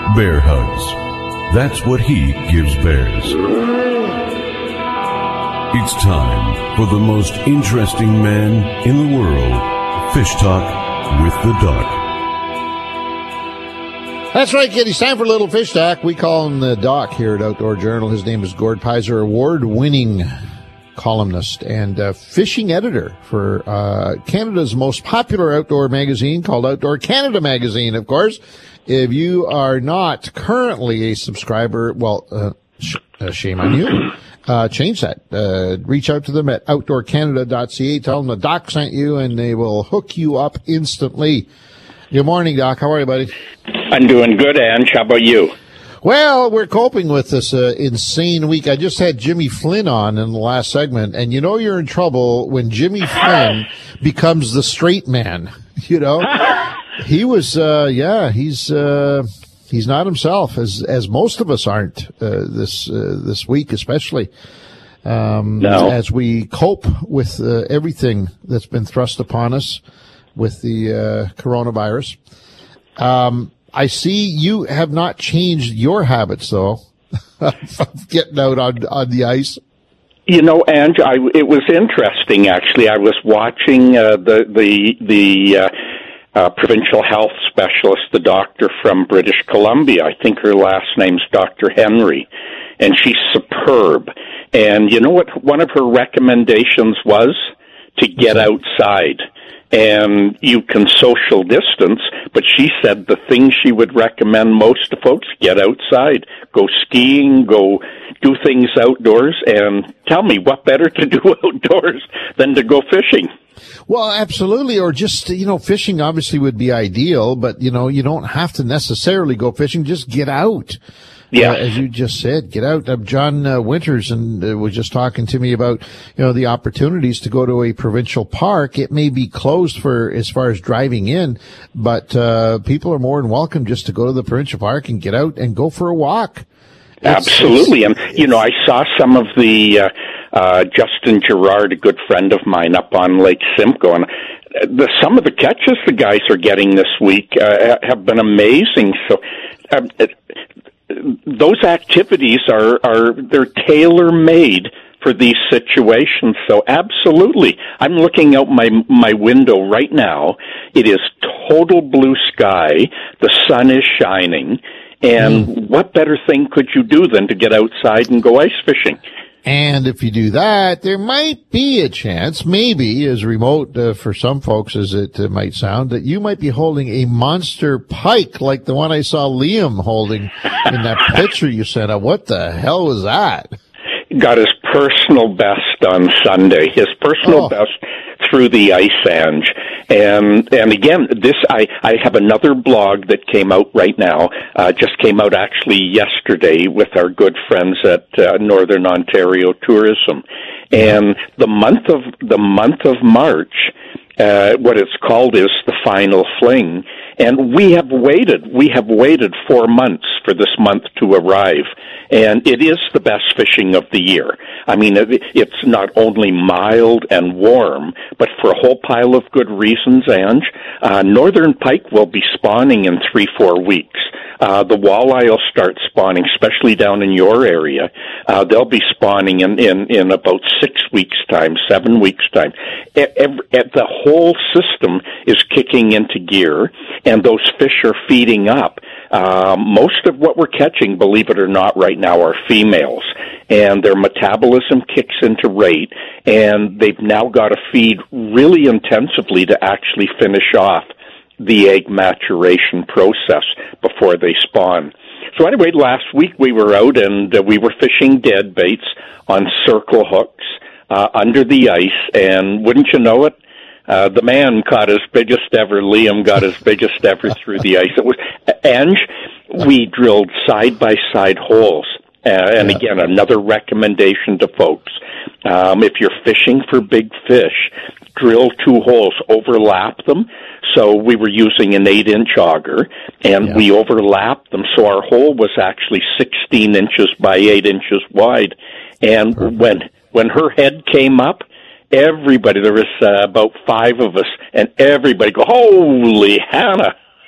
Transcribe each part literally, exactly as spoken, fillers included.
Bear hugs. That's what he gives bears. It's time for the most interesting man in the world, Fish Talk with the Doc. That's right, kid. It's time for a little Fish Talk. We call him the Doc here at Outdoor Journal. His name is Gord Pizer, award-winning columnist and uh, fishing editor for uh, Canada's most popular outdoor magazine called Outdoor Canada Magazine, of course. If you are not currently a subscriber, well, uh, sh- uh, shame on you. Uh, change that. Uh, reach out to them at outdoor canada dot c a. Tell them the Doc sent you, and they will hook you up instantly. Good morning, Doc. How are you, buddy? I'm doing good, Ange. How about you? Well, we're coping with this uh, insane week. I just had Jimmy Flynn on in the last segment, and you know you're in trouble when Jimmy Flynn becomes the straight man. You know, he was, uh, yeah, he's uh, he's not himself, as as most of us aren't uh, this uh, this week, especially um, no. as we cope with uh, everything that's been thrust upon us with the uh, coronavirus. Um, I see you have not changed your habits, though, of getting out on, on the ice. You know, Ange, I, it was interesting, actually. I was watching uh, the the the uh, uh, provincial health specialist, the doctor from British Columbia. I think her last name's Doctor Henry, and she's superb. And you know what one of her recommendations was? To get outside. And you can social distance, but she said the thing she would recommend most to folks, get outside, go skiing, go do things outdoors, and tell me what better to do outdoors than to go fishing. Well, absolutely, or just, you know, fishing obviously would be ideal, but, you know, you don't have to necessarily go fishing, just get out. Yeah, uh, as you just said, get out. Uh, John uh, Winters and uh, was just talking to me about, you know, the opportunities to go to a provincial park. It may be closed for as far as driving in, but uh, people are more than welcome just to go to the provincial park and get out and go for a walk. It's, Absolutely, it's, and you know, I saw some of the uh, uh, Justin Gerard, a good friend of mine, up on Lake Simcoe, and the some of the catches the guys are getting this week uh, have been amazing. So. Um, it, Those activities are, are they're tailor-made for these situations. So absolutely. I'm looking out my my window right now. It is total blue sky. The sun is shining. And mm. what better thing could you do than to get outside and go ice fishing? And if you do that, there might be a chance, maybe as remote uh, for some folks as it uh, might sound, that you might be holding a monster pike like the one I saw Liam holding in that picture you sent out. What the hell was that? Got his personal best on Sunday. His personal oh. best through the ice, Ange. And and again, this I, I have another blog that came out right now, uh, just came out actually yesterday with our good friends at uh, Northern Ontario Tourism. And the month of the month of March, uh, what it's called is the Final Fling. And we have waited, we have waited four months for this month to arrive. And it is the best fishing of the year. I mean, it's not only mild and warm, but for a whole pile of good reasons, Ange. Uh, northern pike will be spawning in three, four weeks. Uh, the walleye will start spawning, especially down in your area. Uh, they'll be spawning in, in, in about six weeks' time, seven weeks' time. Every, the whole system is kicking into gear, and those fish are feeding up. Uh, most of what we're catching, believe it or not, right now are females, and their metabolism kicks into rate, and they've now got to feed really intensively to actually finish off the egg maturation process before they spawn. So anyway, last week we were out and uh, we were fishing dead baits on circle hooks uh, under the ice, and wouldn't you know it, Uh, the man caught his biggest ever. Liam got his biggest ever through the ice. It was, Ange, we drilled side-by-side holes. Uh, and yeah. Again, another recommendation to folks. Um, if you're fishing for big fish, drill two holes, overlap them. So we were using an eight-inch auger, and yeah. we overlapped them. So our hole was actually sixteen inches by eight inches wide. And Perfect. when when her head came up, everybody, there was uh, about five of us, and everybody go, holy Hannah.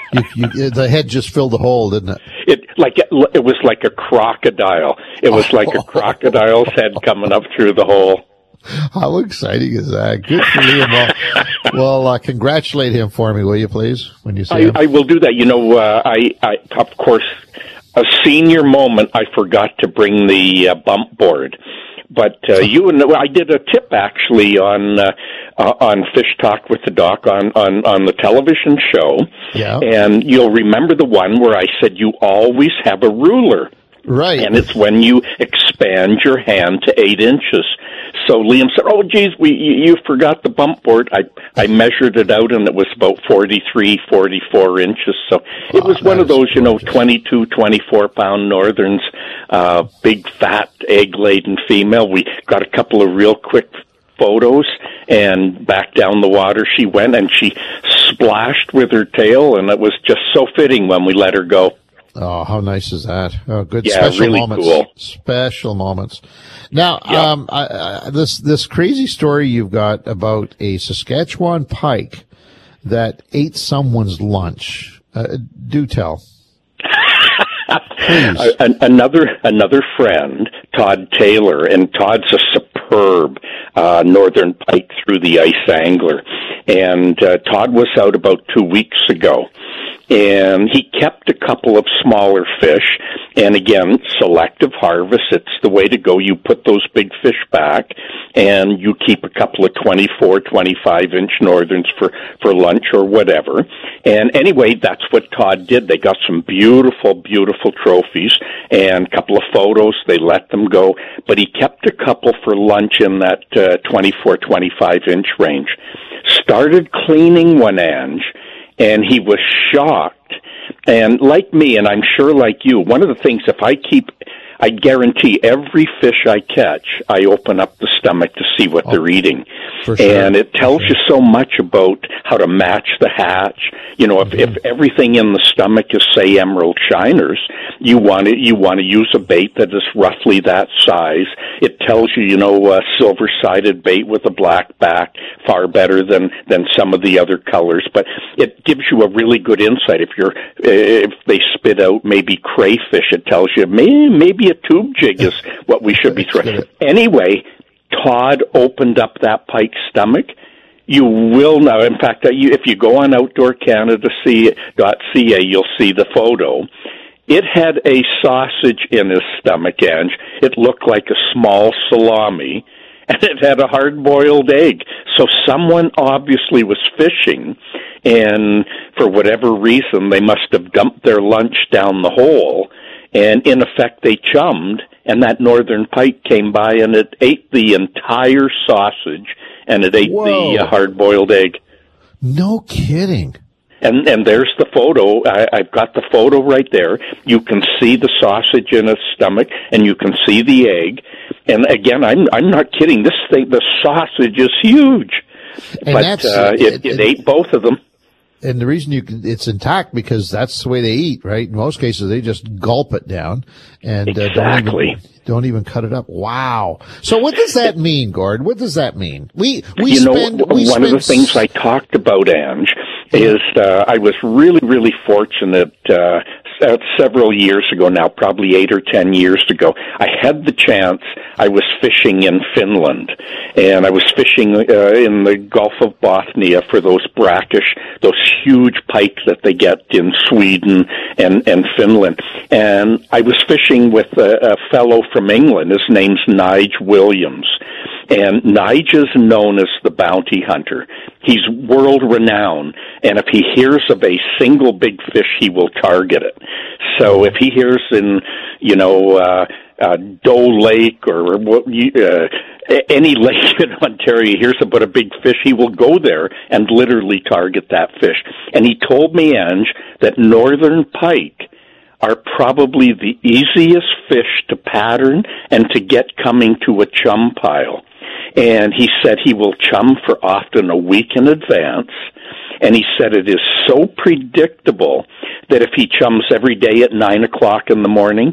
you, you, the head just filled the hole, didn't it? It like it, it was like a crocodile. It was like a crocodile's head coming up through the hole. How exciting is that? Good for Liam. Well, well uh, congratulate him for me, will you, please, when you see I, him? I will do that. You know, uh, I, I, of course, a senior moment, I forgot to bring the uh, bump board. But uh, you and I did a tip actually on uh, uh, on Fish Talk with the Doc on, on, on the television show. Yeah. And you'll remember the one where I said you always have a ruler. Right. And it's when you expand your hand to eight inches. So Liam said, oh, geez, we, you, you forgot the bump board. I, I measured it out, and it was about forty-three, forty-four inches. So it was oh, one of those, you know, gorgeous. twenty-two, twenty-four-pound Northerns, uh, big, fat, egg-laden female. We got a couple of real quick photos, and back down the water she went, and she splashed with her tail, and it was just so fitting when we let her go. Oh, how nice is that? Oh, good Yeah, special really moments. cool. Special moments. Now, Yep. um, I, I, this this crazy story you've got about a Saskatchewan pike that ate someone's lunch. Uh, do tell. Please. Uh, an- another another friend, Todd Taylor, and Todd's a superb uh, northern pike through the ice angler. And uh, Todd was out about two weeks ago, and he kept a couple of smaller fish. And again, selective harvest, it's the way to go. You put those big fish back, and you keep a couple of twenty-four, twenty-five inch northerns for, for lunch or whatever. And anyway, that's what Todd did. They got some beautiful, beautiful trophies and a couple of photos. They let them go. But he kept a couple for lunch in that uh, twenty-four, twenty-five inch range. Started cleaning one, Ange, and he was shocked. And like me, and I'm sure like you, one of the things, if I keep, I guarantee every fish I catch, I open up the stomach to see what Oh, they're eating. for sure. And it tells you so much about how to match the hatch. You know, if, Mm-hmm. if everything in the stomach is, say, emerald shiners, you want to, you want to use a bait that is roughly that size. It tells you, you know, a silver-sided bait with a black back, far better than, than some of the other colors. But it gives you a really good insight. If you're, if they spit out maybe crayfish, it tells you maybe, maybe a tube jig is what we should be throwing. Anyway, Todd opened up that pike's stomach. You will know. In fact, if you go on outdoor canada dot c a, you'll see the photo. It had a sausage in his stomach, Ange. It looked like a small salami, and it had a hard-boiled egg. So someone obviously was fishing, and for whatever reason, they must have dumped their lunch down the hole, and in effect, they chummed, and that northern pike came by, and it ate the entire sausage, and it ate Whoa. the uh, hard-boiled egg. No kidding. And and there's the photo. I, I've got the photo right there. You can see the sausage in its stomach, and you can see the egg. And again, I'm I'm not kidding. This thing, the sausage is huge. And but that's, uh, it, it, it it, ate both of them. And the reason you can, it's intact because that's the way they eat, right? In most cases, they just gulp it down and uh, Exactly. don't even don't even cut it up. Wow. So what does that mean, Gord? What does that mean? We we you spend know, we one spend of the things I talked about, Ange, is uh, I was really, really fortunate uh, several years ago now, probably eight or ten years ago. I had the chance. I was fishing in Finland, and I was fishing uh, in the Gulf of Bothnia for those brackish, those huge pike that they get in Sweden and, and Finland. And I was fishing with a, a fellow from England. His name's Nige Williams. And Nige is known as the bounty hunter. He's world-renowned, and if he hears of a single big fish, he will target it. So if he hears in, you know, uh, uh, Doe Lake or uh, any lake in Ontario, he hears about a big fish, he will go there and literally target that fish. And he told me, Ange, that northern pike are probably the easiest fish to pattern and to get coming to a chum pile. And he said he will chum for often a week in advance. And he said it is so predictable that if he chums every day at nine o'clock in the morning,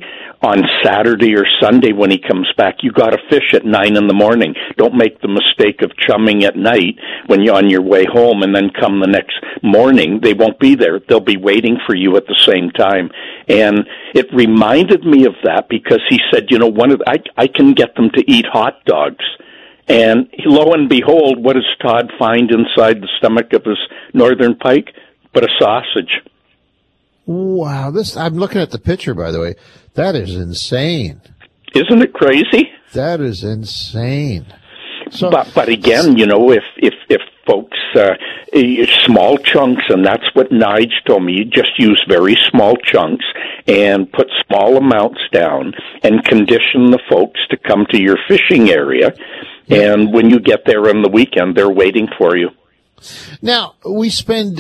on Saturday or Sunday when he comes back, you got to fish at nine in the morning. Don't make the mistake of chumming at night when you're on your way home, and then come the next morning, they won't be there. They'll be waiting for you at the same time. And it reminded me of that because he said, you know, one of the, I I can get them to eat hot dogs. And lo and behold, what does Todd find inside the stomach of his northern pike? But a sausage. Wow, this I'm looking at the picture, by the way. That is insane. Isn't it crazy? That is insane. So, but but again, you know, if if if folks uh, small chunks, and that's what Nige told me. You just use very small chunks and put small amounts down, and condition the folks to come to your fishing area. And when you get there on the weekend, they're waiting for you. Now, we spend,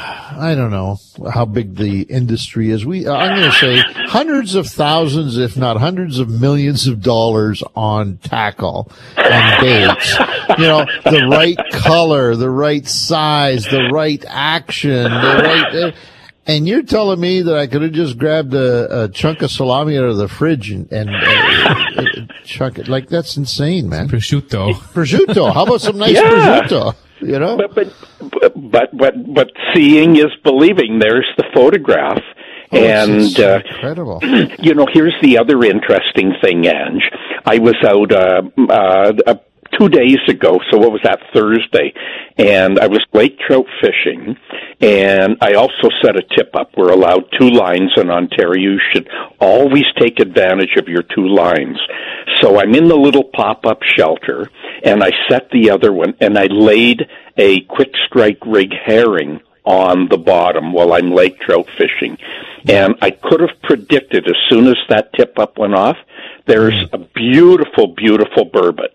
I don't know how big the industry is. We, I'm going to say hundreds of thousands, if not hundreds of millions of dollars on tackle and baits. You know, the right color, the right size, the right action, the right, and you're telling me that I could have just grabbed a, a chunk of salami out of the fridge and, and uh, chunk it. Like, that's insane, man. Prosciutto. Prosciutto. How about some nice yeah. prosciutto? You know, but but but but but seeing is believing. There's the photograph, oh, and uh, incredible. You know, here's the other interesting thing, Ange. I was out uh, uh, uh, two days ago, so what was that, Thursday, and I was lake trout fishing, and I also set a tip up. We're allowed two lines in Ontario. You should always take advantage of your two lines. So I'm in the little pop-up shelter, and I set the other one, and I laid a quick strike rig herring on the bottom while I'm lake trout fishing. And I could have predicted as soon as that tip-up went off, there's a beautiful, beautiful burbot.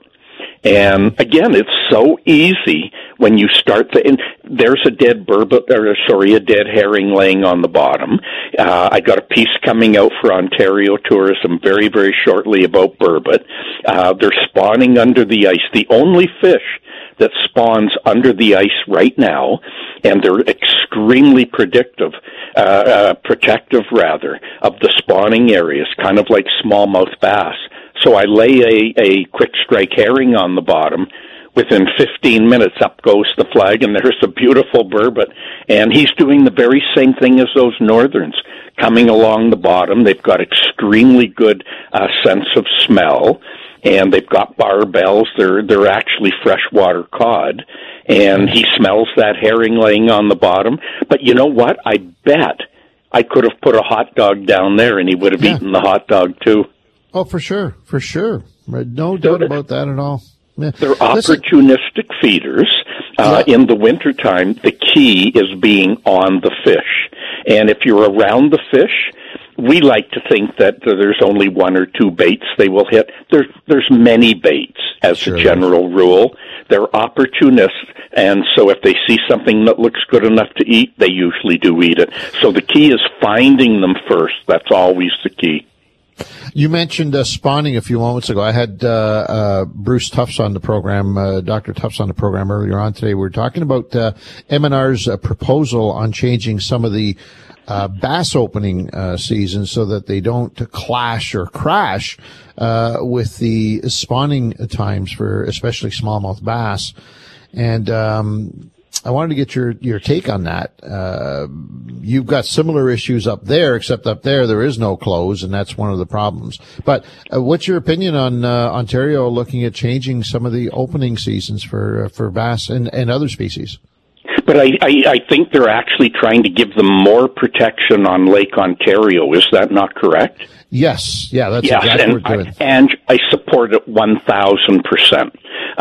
And again, it's so easy when you start to, and there's a dead burbot, or sorry, a dead herring laying on the bottom. Uh, I got a piece coming out for Ontario Tourism very, very shortly about burbot. Uh, they're spawning under the ice. The only fish that spawns under the ice right now, and they're extremely predictive, uh, uh, protective rather, of the spawning areas, kind of like smallmouth bass. So I lay a, a quick strike herring on the bottom. Within fifteen minutes, up goes the flag, and there's a beautiful burbot. And he's doing the very same thing as those northerns, coming along the bottom. They've got extremely good uh, sense of smell, and they've got barbels. They're they're actually freshwater cod, and he smells that herring laying on the bottom. But you know what? I bet I could have put a hot dog down there, and he would have yeah. eaten the hot dog too. Oh, for sure, for sure. No doubt about that at all. Yeah. They're opportunistic Listen. feeders. Uh, yeah. In the wintertime, the key is being on the fish. And if you're around the fish, we like to think that there's only one or two baits they will hit. There's, there's many baits as sure. a general rule. They're opportunists, and so if they see something that looks good enough to eat, they usually do eat it. So the key is finding them first. That's always the key. You mentioned uh, spawning a few moments ago. I had uh, uh, Bruce Tufts on the program, uh, Doctor Tufts on the program earlier on today. We were talking about uh, M N R's uh, proposal on changing some of the uh, bass opening uh, seasons so that they don't clash or crash uh, with the spawning times for especially smallmouth bass. And um I wanted to get your, your take on that. Uh, you've got similar issues up there, except up there there is no close, and that's one of the problems. But uh, what's your opinion on uh, Ontario looking at changing some of the opening seasons for uh, for bass and, and other species? But I, I, I think they're actually trying to give them more protection on Lake Ontario. Is that not correct? Yes. Yeah, that's yes, exactly and what we're doing. I, and I support it one thousand percent.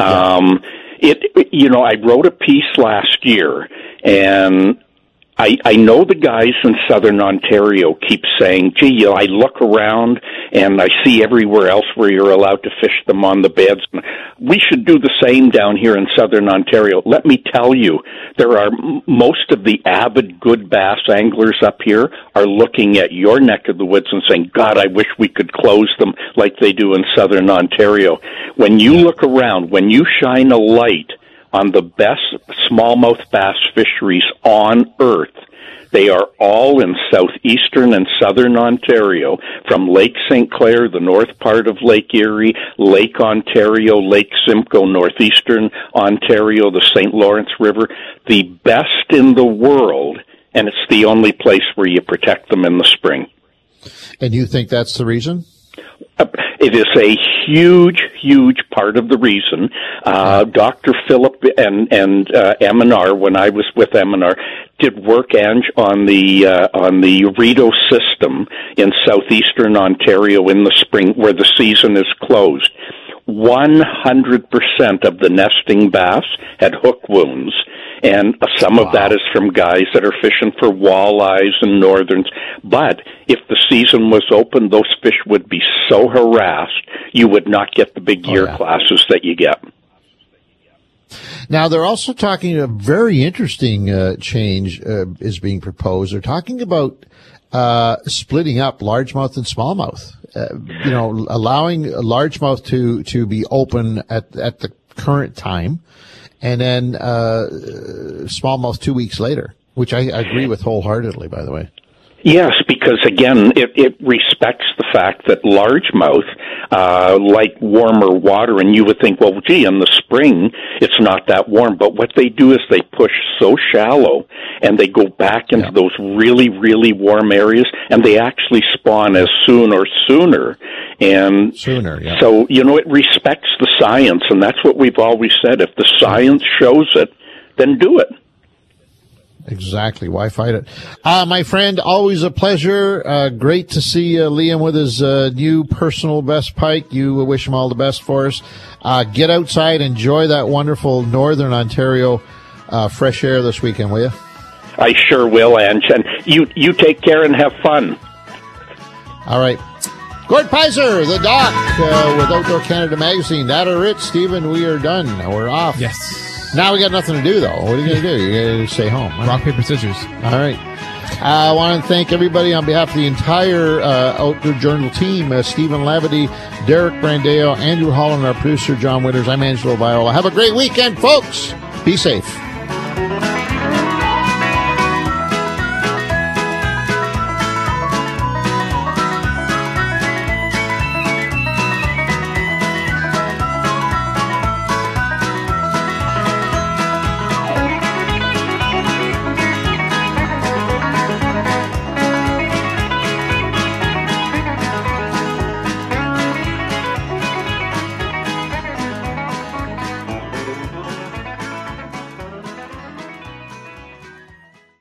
Um, It, you know, I wrote a piece last year, and I, I know the guys in Southern Ontario keep saying, gee, you know, I look around and I see everywhere else where you're allowed to fish them on the beds. We should do the same down here in Southern Ontario. Let me tell you, there are most of the avid good bass anglers up here are looking at your neck of the woods and saying, God, I wish we could close them like they do in Southern Ontario. When you look around, when you shine a light on the best smallmouth bass fisheries on earth. They are all in southeastern and southern Ontario, from Lake Saint Clair, the north part of Lake Erie, Lake Ontario, Lake Simcoe, northeastern Ontario, the Saint Lawrence River, the best in the world, and it's the only place where you protect them in the spring. And you think that's the reason? It is a huge, huge part of the reason. Uh, Doctor Philip and and uh, M and R, when I was with M and R, did work Ange, on the uh, on the Rideau system in southeastern Ontario in the spring, where the season is closed. one hundred percent of the nesting bass had hook wounds, and some wow. of that is from guys that are fishing for walleyes and northerns. But if the season was open, those fish would be so harassed, you would not get the big year oh, yeah. classes that you get. Now, they're also talking, a very interesting uh, change uh, is being proposed. They're talking about uh, splitting up largemouth and smallmouth. Uh, you know, allowing largemouth to, to be open at, at the current time, and then uh, smallmouth two weeks later, which I, I agree with wholeheartedly, by the way. Yes, because again, it, it respects the fact that largemouth uh, like warmer water, and you would think, well, gee, in the spring it's not that warm. But what they do is they push so shallow, and they go back into yeah. those really, really warm areas, and they actually spawn as soon or sooner. And sooner, yeah. So, you know, it respects the science, and that's what we've always said. If the science shows it, then do it. Exactly. Why fight it? Uh, my friend, always a pleasure. Uh, great to see uh, Liam with his uh, new personal best pike. You wish him all the best for us. Uh, get outside, enjoy that wonderful northern Ontario uh, fresh air this weekend, will you? I sure will, Ange. And you, you take care and have fun. All right. Gord Pizer, the doc, uh, with Outdoor Canada Magazine. That are it, Stephen. We are done. We're off. Yes. Now we got nothing to do, though. What are you going to do? You're going to stay home. Right? Rock, paper, scissors. All right. Uh, I want to thank everybody on behalf of the entire uh, Outdoor Journal team, uh, Stephen Lavity, Derek Brandeo, Andrew Holland, our producer, John Winters. I'm Angelo Viola. Have a great weekend, folks. Be safe.